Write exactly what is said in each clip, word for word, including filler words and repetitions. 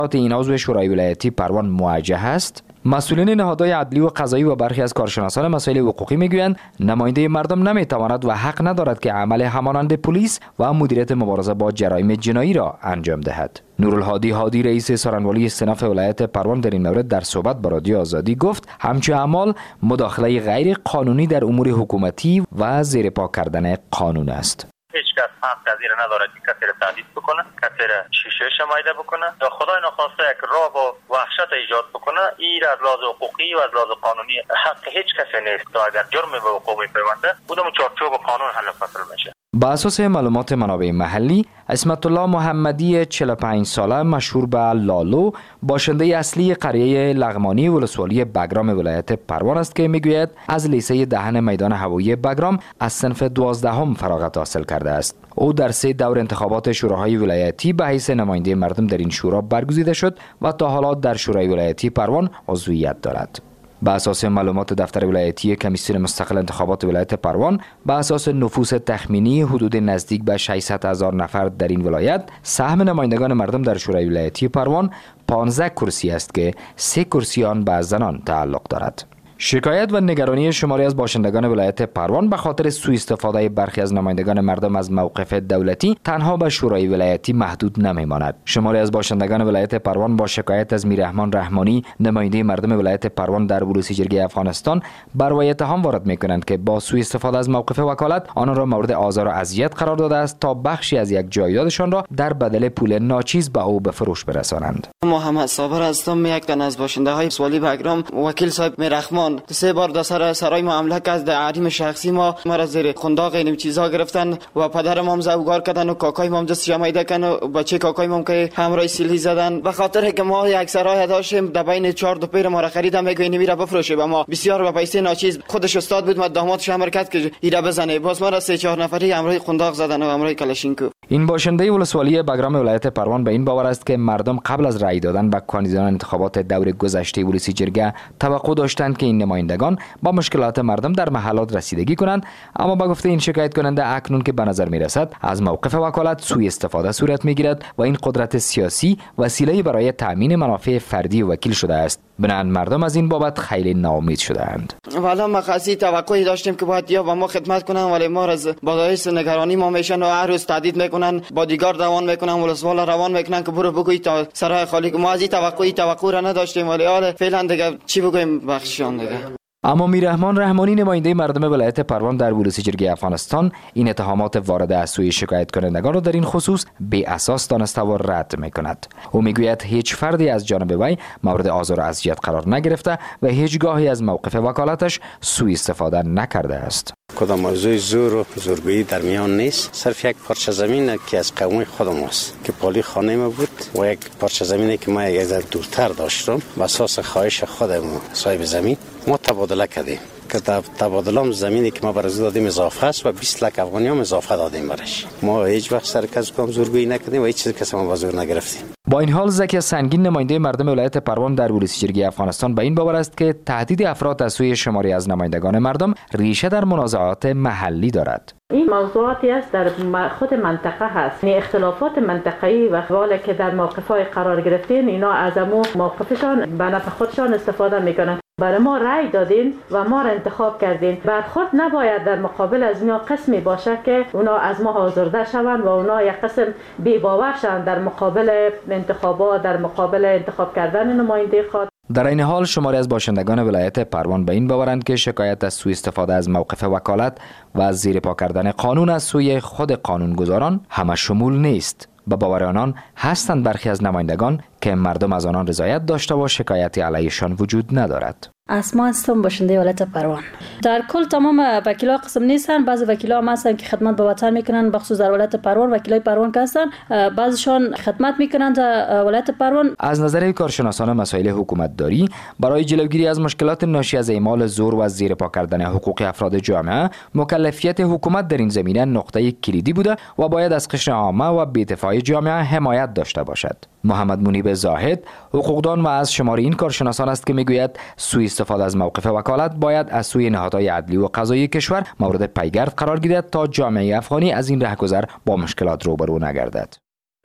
این عضو شورای ولایتی پروان موجه است. مسئولین نهادهای عدلی و قضایی و برخی از کارشناسان مسائل حقوقی میگویند نماینده مردم نمیتواند و حق ندارد که عمل همانند پلیس و مدیریت مبارزه با جرایم جنایی را انجام دهد. نورالهادی هادی رئیس سارنوالی استناف ولایت پروان در این مورد در صحبت با رادیو آزادی گفت همچون اعمال مداخله غیر قانونی در امور حکومتی و زیر پا کردن قانون است. هیچ کس حق از این ندارد که کسی را تهدید بکنه، کسی را شیشه شمایده بکنه یا خدای نخواسته یک رعب و وحشت ایجاد بکنه. این از لحاظ حقوقی و از لحاظ قانونی حق هیچ کسی نیست تا اگر جرم به حقوق میپیونده بودم چارچوب قانون حل فصل میشه. با اساس معلومات منابع محلی، عصمت الله محمدی چهل و پنج ساله مشهور به لالو باشنده اصلی قریه لغمانی ولسوالی بگرام ولایت پروان است که میگوید از لیسه دهن میدان هوایی بگرام از صنف دوازدهم فراغت حاصل کرده است. او در سه دور انتخابات شوراهای ولایتی به حیث نماینده مردم در این شورا برگزیده شد و تا حالا در شورای ولایتی پروان عضویت دارد. به اساس معلومات دفتر ولایتی کمیسیون مستقل انتخابات ولایت پروان، به اساس نفوس تخمینی حدود نزدیک به ششصد هزار نفر در این ولایت، سهم نمایندگان مردم در شورای ولایتی پروان پانزده کرسی است که سه کرسی آن به زنان تعلق دارد. شکایت و نگرانی شماری از باشندگان ولایت پروان به خاطر سوء استفاده برخی از نمایندگان مردم از موقف دولتی تنها به شورای ولایتی محدود نمیماند. شماری از باشندگان ولایت پروان با شکایت از میررحمان رحمانی نماینده مردم ولایت پروان در بلوسی جرگه افغانستان بر وی اتهام وارد میکنند که با سوء استفاده از موقف وکالت آنان را مورد آزار و اذیت قرار داده است تا بخشی از یک جایدادشان را در بدل پول ناچیز به او به فروش برسانند. محمد صابر هستم، یک تن از باشنده های ولسوالی بگرام. وکیل صاحب میررحمان سه بار در سر سرای ما حمله کرد، در حریم شخصی ما ما را زیر خنداق این چیزا گرفتن و پدر ما هم زوگار کردن و کاکای ما هم دست جمعیده کردن و بچه کاکای ما هم که همراه سیلی زدن. به خاطر که ما یک سرای داشتیم در بین چهار دو پیر ما را خریدم میگه این میره بفروشه و ما بسیار با پیسه ناچیز خودش استاد بود، ما دامادش امر کرد که ایرا بزنه، باز ما را سه چهار نفری همراه خنداق زدن و همراه کلاشینکو. این باشنده ولسوالی بگرام ولایت پروان به این باور است که مردم قبل از رأی دادن به کاندیدان انتخابات دور گذشته بلوسی جرگه توقع داشتند که این نمایندگان با مشکلات مردم در محلات رسیدگی کنند، اما با گفته این شکایت کننده اکنون که به نظر می رسد از موقف وکالت سوء استفاده صورت می گیرد و این قدرت سیاسی وسیله برای تامین منافع فردی وکیل شده است. بنابراین مردم از این بابت خیلی ناامید شده‌اند. والا ما خاصی توقعی داشتیم که باید یا با ما خدمت کنن، ولی ما از باعث نگرانی ما میشن و هر روز تهدید میکنن، بادیگارد روان میکنن، ولسوال روان میکنن که برو بگوی تا سرای خالی. ما از این توقعی توقع را نداشتیم، ولی حالا فعلا دیگه چی بگویم بخششان دیگه. اما میررحمان رحمانی نماینده مردم ولایت پروان در بلوسی جرگه افغانستان این اتهامات وارده از سوی شکایت کنندگان را در این خصوص بی اساس دانسته و رد میکند. او میگوید هیچ فردی از جانب وی مورد آزار و اذیت قرار نگرفته و هیچگاهی از موقف وکالتش سوء استفاده نکرده است. کدام موضوع زور و زورگویی در میان نیست، صرف یک پارچه زمین که از قوم خودم است که پالی خانه ما بود و یک پارچه زمینی که ما یک ذره دورتر داشتم و اساس خواهش خودم صاحب زمین ما تبادله کردیم که تبادله زمینی که ما برای دادیم اضافه است و بیست لک افغانی هم اضافه دادیم برش. ما هیچ وقت سر کس کم زورگویی نکردیم و هیچ چیزی کس ما با زور نگرفتیم. با این حال زکی سنگین نماینده مردم ولایت پروان در بلوسی جرگه افغانستان به این باور است که تهدید افراد از سوی شماری از نمایندگان مردم ریشه در منازعات محلی دارد. این موضوعاتی است در خود منطقه هست، یعنی اختلافات منطقه‌ای و حواله که در موقف‌های قرار گرفتین اینا از امو موقفشان به نفع خودشان استفاده میکنن. برای ما رأی دادین و ما را انتخاب کردین، بعد خود نباید در مقابل از اینا قسمی باشه که اونا از ما آزرده شوند و اونا یک قسم بی باور شوند در مقابل انتخابات، در مقابل انتخاب کردن نماینده خود. در این حال شماری از باشندگان ولایت پروان به این باورند که شکایت از سوء استفاده از موقف وکالت و از زیر پا کردن قانون از سوی خود قانونگذاران همه شمول نیست. به باور آنان هستند برخی از نمایندگان که مردم از آنان رضایت داشته و شکایتی علیشان وجود ندارد. اسما هستم، باشنده ولایت پروان. در کل تمام وکیلا قسم نیستن، بعضی وکیلا هم هستن که خدمت به وطن میکنن، بخصوص در ولایت پروان وکیلای پروان که هستن بعضیشان خدمت میکنن در ولایت پروان. از نظر کارشناسان مسائل حکومت داری برای جلوگیری از مشکلات ناشی از اعمال زور و از زیر پا کردن حقوق افراد جامعه، مکلفیت حکومت در این زمینه نقطه کلیدی بوده و باید از قشر عامه و بی‌دفاعی جامعه حمایت داشته باشد. محمد منیب زاهد حقوقدان و از شمار این کارشناسان است که میگوید سوء استفاده از موقف وکالت باید از سوی نهادهای عدلی و قضایی کشور مورد پیگرد قرار گیرد تا جامعه افغانی از این رهگذر با مشکلات روبرو نگردد.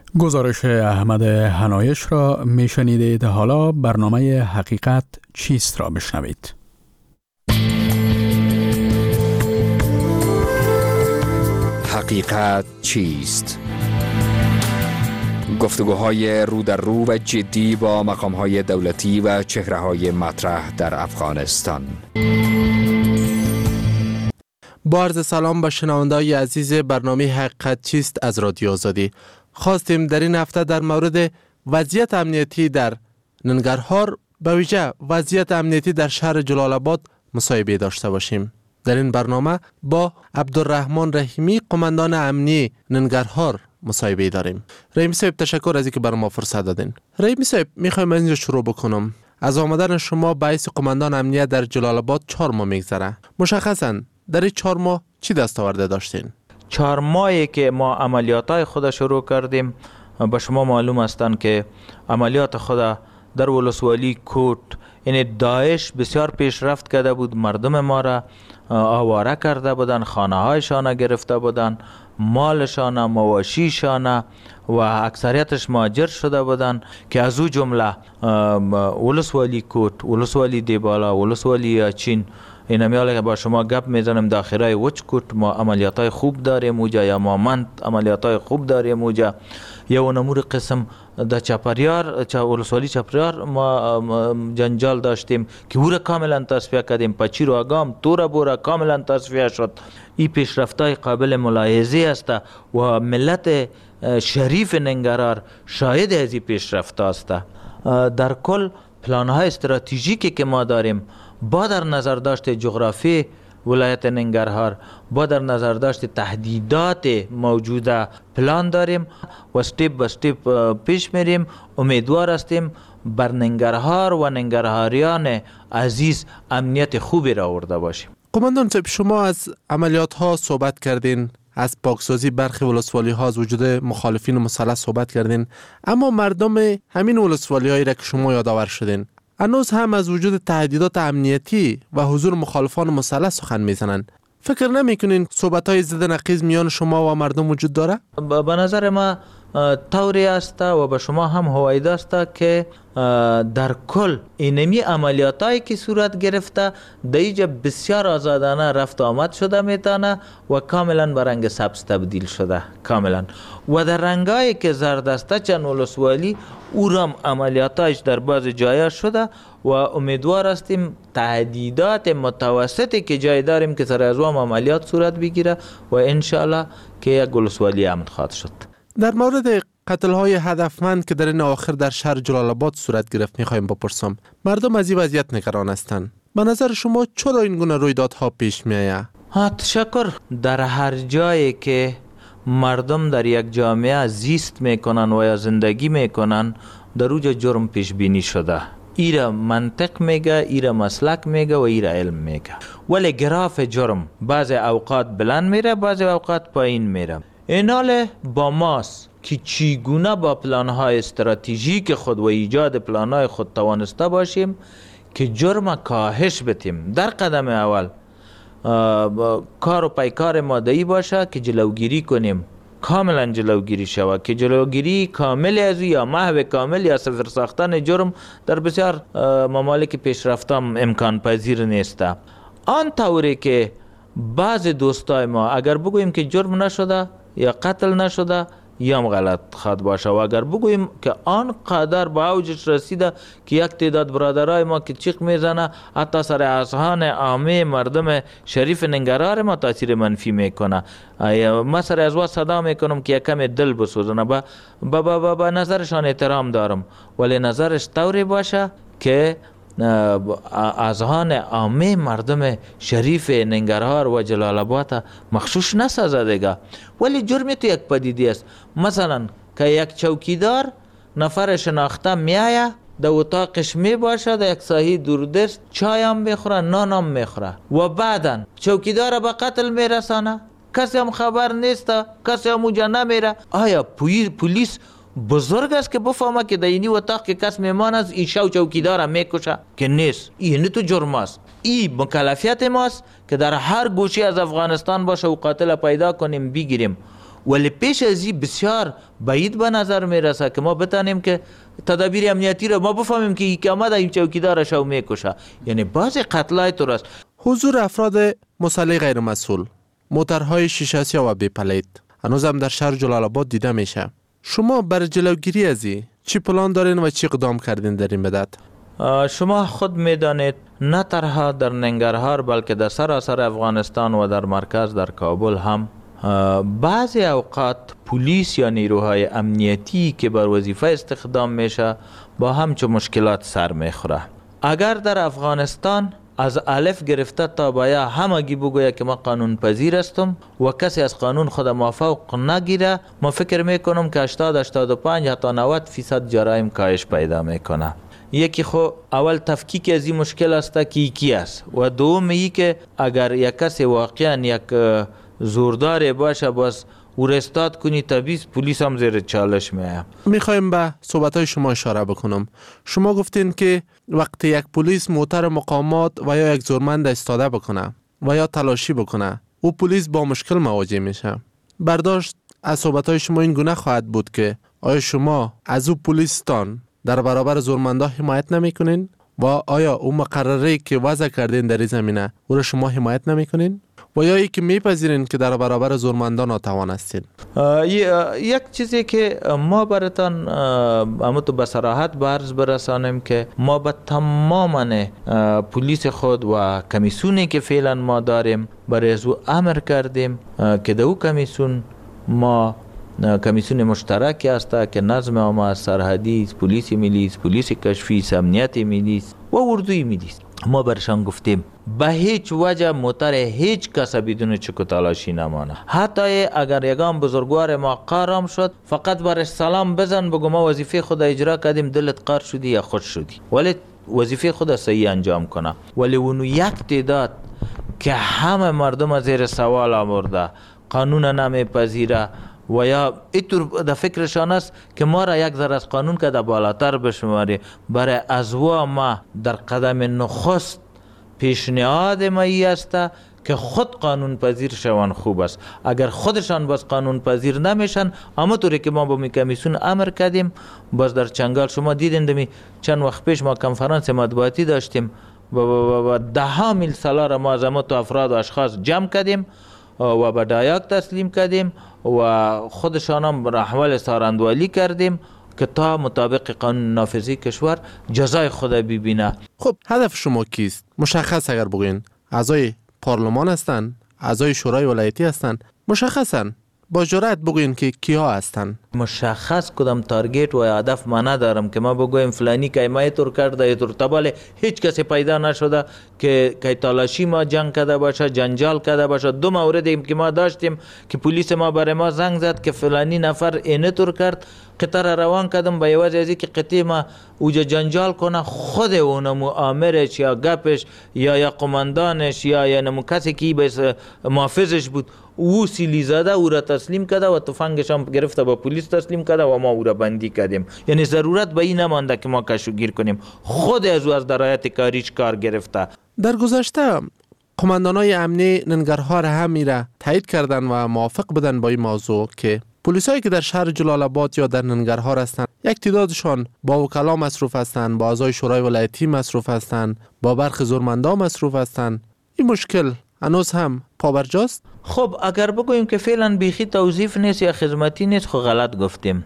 گزارش احمد حنایش را میشنیدید. حالا برنامه حقیقت چیست را بشنوید. حقیقت چیست؟ گفتگوهای رو در رو و جدی با مقامهای دولتی و چهره‌های مطرح در افغانستان. با عرض سلام به شنونده‌های عزیز برنامه حقیقت چیست از رادیو آزادی. خواستیم در این هفته در مورد وضعیت امنیتی در ننگرهار، به ویژه وضعیت امنیتی در شهر جلال آباد مصاحبه داشته باشیم. در این برنامه با عبدالرحمن رحیمی، قماندان امنی ننگرهار، مصاحبه داریم. رحیمی صاحب، تشکر از اینکه برای ما فرصت دادین. رحیمی صاحب، میخوایم از اینجا شروع بکنم. از آمدن شما به حیث قماندان امنیت در جلال آباد چهار ماه میگذره. مشخصاً در این چهار ماه چی دستاورده داشتین؟ چهار ماهی که ما عملیاتای خود شروع کردیم، به شما معلوم هستند که عملیات خود در ولسوالی کوت، یعنی داعش بسیار پیشرفت کرده بود. مردم ما را آواره کرده بودن، خانه هایشان گرفته بودن، مالشان، مواشیشان و اکثریتش مهاجر شده بودن که از او جمله ولسوالی کوت، ولسوالی دیبالا، ولسوالی چین. این همیاله که با شما گپ میزنم داخلای وچ کوت ما عملیاتای خوب داریم اوجا، یا مامند عملیاتای خوب داریم اوجا. یا و نمور قسم در چپریار، چا ولسوالی چپریار ما جنجال داشتیم که او را کاملا تصفیه کردیم. پچیر و اگام تورا بورا کاملا تصفیه شد. این پیشرفتای قابل ملاحظه است و ملت شریف ننگرهار شاهد از این پیشرفت است. در کل پلان‌های استراتژیکی که ما داریم با در نظر داشت جغرافی ولایت ننگرهار، با در نظر داشت تهدیدات موجوده پلان داریم و استیپ به استیپ پیش میریم. امیدوار هستیم بر ننگرهار و ننگرهاریان عزیز امنیت خوبی را آورده باشیم. قماندان صاحب، شما از عملیات ها صحبت کردین، از پاکسازی برخی ولسوالی ها، از وجود مخالفین مسلح صحبت کردین، اما مردم همین ولسوالی هایی را که شما یادآور شدین هنوز هم از وجود تهدیدات امنیتی و حضور مخالفان مسلح سخن میزنند. فکر نمیکنین صحبت‌های ضد نقیض میان شما و مردم وجود داره؟ به نظر ما طوری است و به شما هم هوایت است که در کل اینمی عملیاتایی که صورت گرفته در اینجا بسیار آزادانه رفت آمد شده میتونه و کاملا به رنگ سبز تبدیل شده کاملا. و در رنگایی که زرد است چند ولسوالی او رام عملیاتایش در بعض جایا شده و امیدوار هستیم تهدیدات متوسطی که جای داریم که سر از وام عملیات صورت بگیره و انشالله که یک ولسوالی امن خواهد شد. در مورد قتل های هدفمند که در این آخر در شهر جلال آباد صورت گرفت میخوایم بپرسم. مردم از این وضعیت نگران هستند. به نظر شما چرا این گونه رویدادها پیش میآید؟ ها تشکر. در هر جایی که مردم در یک جامعه زیست میکنن و یا زندگی میکنن در اوجا جرم پیش بینی شده. ایرا منطق میگه، ایرا مسلک میگه و ایرا علم میگه. ولی گراف جرم بعض اوقات بلند میره، بعض اوقات پایین میره. اینال با ماست که چیگونه با پلانهای استراتژیک خود و ایجاد پلانهای خود توانسته باشیم که جرم کاهش بتیم. در قدم اول کار و پیکار مادهی باشه که جلوگیری کنیم، کاملا جلوگیری شود، که جلوگیری کامل از یا محو کامل یا صفر ساختن جرم در بسیار ممالک پیشرفته امکان پذیر نیست. آن طوری که بعض دوستای ما اگر بگوییم که جرم نشده یا قتل نشده یا غلط خواهد باشه، و اگر بگوییم که آن قدر به اوجش رسیده که یک تعداد برادرای ما که چیخ میزنه حتی سر اذهان عامه مردم شریف ننگرهار ما تاثیر منفی میکنه. ما سر از وا صدا میکنم که یکم دل بسوزنه. با با با با نظرشان احترام دارم، ولی نظرش طوری باشه که اذهان عامه مردم شریف ننگرهار و جلال آباد مخشوش نسازه دیگه. ولی جرم تو یک پدیده است. مثلا که یک چوکیدار نفر شناخته میایه در اتاقش می باشه، در یک ساحه دوردست چای هم میخوره، نان هم میخوره و بعدا چوکیدار به قتل میرسانه، کسی هم خبر نیست، کسی هم اونجا نمیره. آیا پلیس بزرگ است که بفهمه که در اینی اتاق که کس میمان است این شو چوکیدار هم میکشه؟ که نیست. این تو جرم است. این مکلفیت ماست که در هر گوشی از افغانستان باشه و قاتل پیدا کنیم بگیریم. ولی پیش از این بسیار بعید به نظر میرسه که ما بتانیم که تدابیر امنیتی را ما بفهمیم که یک آمده این چوکیدارش او میکشه. یعنی بعضی قتلای تو راست. حضور افراد مسلح غیر مسئول، موترهای شیشه سیاه و بی پلیت هنوزم در شهر جلال آباد دیده میشه. شما برای جلوگیری از این چی پلان دارین و چی اقدام کردین در این مدت؟ شما خود میدانید نه تنها در ننگرهار بلکه در سراسر افغانستان و در مرکز در کابل هم بعضی اوقات پلیس یا نیروهای امنیتی که بر وظیفه استخدام میشه با همچون مشکلات سر میخوره. اگر در افغانستان از الف گرفته تا به یا همگی بگوید که ما قانون پذیر هستم و کسی از قانون خود موافق نگیره، ما فکر میکنم که هشتاد هشتاد و پنج حتی نود فیصد جرایم کاهش پیدا میکنه. یکی خو اول تفکیک از این مشکل است که یکی است و دوم ای که اگر یک کسی واقعا یک زوردار باشه باز او رستاد کنی طبیعی پلیس هم زیر چالش میایم. میخوایم به صحبتهای شما اشاره بکنم. شما گفتین که وقتی یک پلیس موتر مقامات و یا یک زورمند استاده بکنه و یا تلاشی بکنه او پلیس با مشکل مواجه میشه. برداشت از صحبتهای شما این گونه خواهد بود که آیا شما از او پلیستان در برابر زورمندا حمایت نمیکنین و آیا او مقرره که وضع کردین در این زمینه او را شما حمایت نمیکنین و یا ای که میپذیرین که در برابر زورمندا ناتوان هستین؟ یک چیزی که ما براتان اما تو به صراحت برز برسانیم که ما به تمام پلیس خود و کمیسیونی که فعلا ما داریم برای از او امر کردیم که در او کمیسیون ما کمیسیون مشترکی است که نظم عامه، سرحدی، پلیس ملی، پلیس کشفی، امنیت ملی و اردوی ملی. ما برشان گفتیم به هیچ وجه موتر هیچ کس بدون چک و تلاشی نمانه. حتی اگر یگان بزرگوار ما قارم شد فقط برش سلام بزن بگو ما وظیفه خود اجرا کردیم، دلت قار شدی یا خوش شدی، ولی وظیفه خود صحیح انجام کنه. ولی اونو یک تعداد که همه مردم از زیر سوال آورده، قانون نمیپذیره و یا اینطور در فکرشان است که ما را یک ذره از قانون که در بالاتر بشماری، برای از و ما در قدم نخست پیشنهاد ما ای است که خود قانون پذیر شوند خوب است. اگر خودشان باز قانون پذیر نمیشن، اما طوری که ما با می کمیسیون امر کردیم، باز در چنگال شما دیدین دمی چند وقت پیش ما کنفرانس مطبوعاتی داشتیم و ده ها میل سالار ما از تو افراد و اشخاص جمع کردیم و به دایاک تسلیم کردیم و خودشان هم احوال سارندوالی کردیم که تا مطابق قانون نافذی کشور جزای خود ببینه. خب هدف شما کیست؟ مشخص اگر بگوین اعضای پارلمان هستن، اعضای شورای ولایتی هستن، مشخصا با جرأت بگوین که کیا هستن. مشخص کدام تارگت و هدف ما ندارم که ما بگویم فلانی که ما اینطور کرده اینطور، تباله هیچ کسی پیدا نشده که که تلاشی ما جنگ کرده باشه، جنجال کرده باشه. دو موردی که ما داشتیم که پلیس ما برای ما زنگ زد که فلانی نفر اینطور کرد، قطار روان کردم به یواز ازی که قطعی ما اوجا جنجال کنه، خود اونمو آمرش یا گپش یا یا قماندانش یا یا نمو کسی که بس محافظش بود او سیلی زده او را تسلیم کرده و تفنگش هم گرفته با پلیس تسلیم کرده و ما او را بندی کردیم. یعنی ضرورت به این نمانده که ما کشوگیر کنیم، خود از او از درایت کاریش کار گرفته. در گذشته قماندانای امنی ننگرهار هم میره تایید کردن و موافق بدن با این موضوع که پلیسایی که در شهر جلال آباد یا در ننگرهار هستند یک تعدادشان با وکلا مصروف هستند، با اعضای شورای ولایتی مصروف هستند، با برخی زورمندا مصروف هستند. این مشکل هنوز هم پابرجاست؟ خب اگر بگوییم که فعلا بیخی توظیف نیست یا خدمتی نیست، خب غلط گفتیم.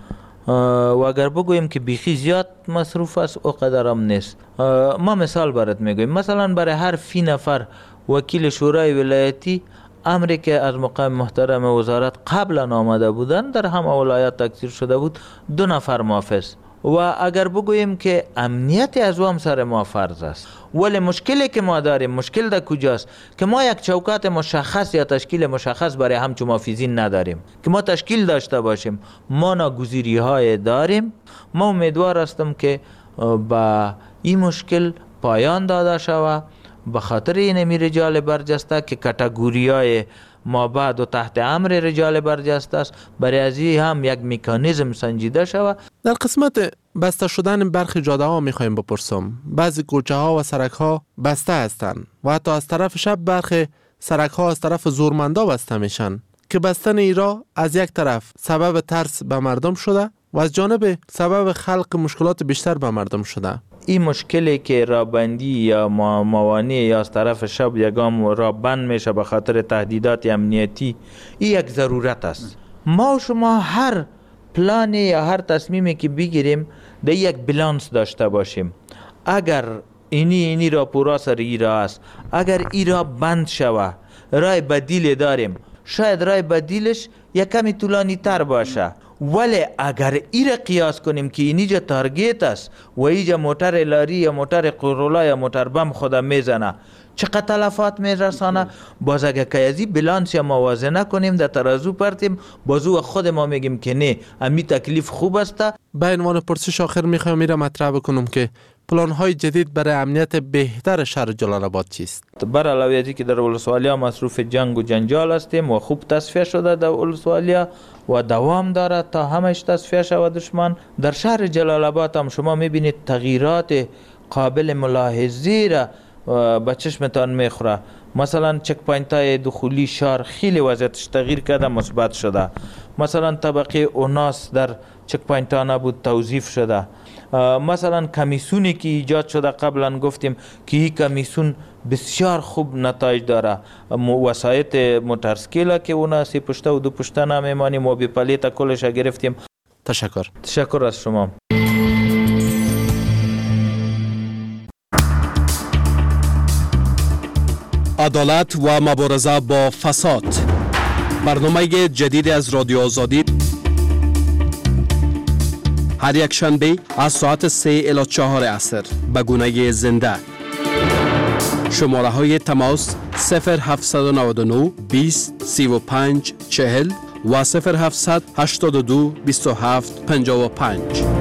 و اگر بگوییم که بیخی زیاد مصروف است او قدرم نیست. ما مثال برات میگویم، مثلا برای هر فی نفر وکیل شورای ولایتی امری که از مقام محترم وزارت قبلا آمده بودن در هم ولایت تکثیر شده بود، دو نفر محافظ. و اگر بگوییم که امنیت از هم سر ما فرض است، ولی مشکلی که ما داریم، مشکل در کجاست که ما یک چوکات مشخص یا تشکیل مشخص برای همچو محافظین نداریم که ما تشکیل داشته باشیم. ما ناگزیری های داریم. ما امیدوار هستم که با این مشکل پایان داده شود، به خاطر این امی رجال برجسته که کاتگوری های ما بعد و تحت امر رجال برجسته است، برای ازی هم یک مکانیزم سنجیده شود. در قسمت بسته شدن برخی جاده ها میخوایم بپرسم. بعضی کوچه ها و سرک ها بسته هستند و حتی از طرف شب برخی سرک ها از طرف زورمندا بسته میشن که بستن ایرا از یک طرف سبب ترس به مردم شده و از جانب سبب خلق مشکلات بیشتر به مردم شده. این مشکلی که رابندی یا موانع یا از طرف شب یگام را بند میشه به خاطر تهدیدات امنیتی، این یک ضرورت است. ما و شما هر پلان یا هر تصمیمی که بگیریم در یک بلانس داشته باشیم. اگر اینی اینی را پورا سر ای را است، اگر ای را بند شوه، رای بدیل داریم، شاید رای بدیلش یک کمی طولانی تر باشه، ولی اگر ای را قیاس کنیم که اینجا تارگیت است و اینجا موتر لاری یا موتر قرولا یا موتر بم خدا میزنه، چقدر تلفات میرسانه، باز اگر که ازی بلانس یا موازنه کنیم در ترازو پرتیم، بازو خود ما میگیم که نه امی تکلیف خوب است. به عنوان پرسش آخر میخوایم میره مطرح بکنم که پلان های جدید برای امنیت بهتر شهر جلال آباد چیست؟ بر علاوه که در ولسوالیا مصروف جنگ و جنجال هستیم و خوب تصفیه شده در ولسوالیا و دوام داره تا همش تصفیه شود دشمن، در شهر جلال آباد هم شما میبینید تغییرات قابل ملاحظه را به چشمتان میخوره. مثلا چک پوینت های دخولی شهر خیلی وضعیتش تغییر کرده، مثبت شده. مثلا طبقه اوناس در چک پوینت ها نبود، توظیف شده. مثلا کمیسونی که ایجاد شده قبلا گفتیم که این کمیسون بسیار خوب نتایج داره. وسایت موترسکیلا که اونا سی پشته و دو پشته نمیمانیم و بی پلیت کلش گرفتیم. تشکر. تشکر از شما. عدالت و مبارزه با فساد، برنامه جدید از رادیو آزادی، هر یک شنبه از ساعت سه الی چهار عصر به گونه زنده. شماره های تماس صفر هفت نه نه بیست سی و پنج چهل و صفر هفت هشت دو بیست و هفت پنجاه و پنج.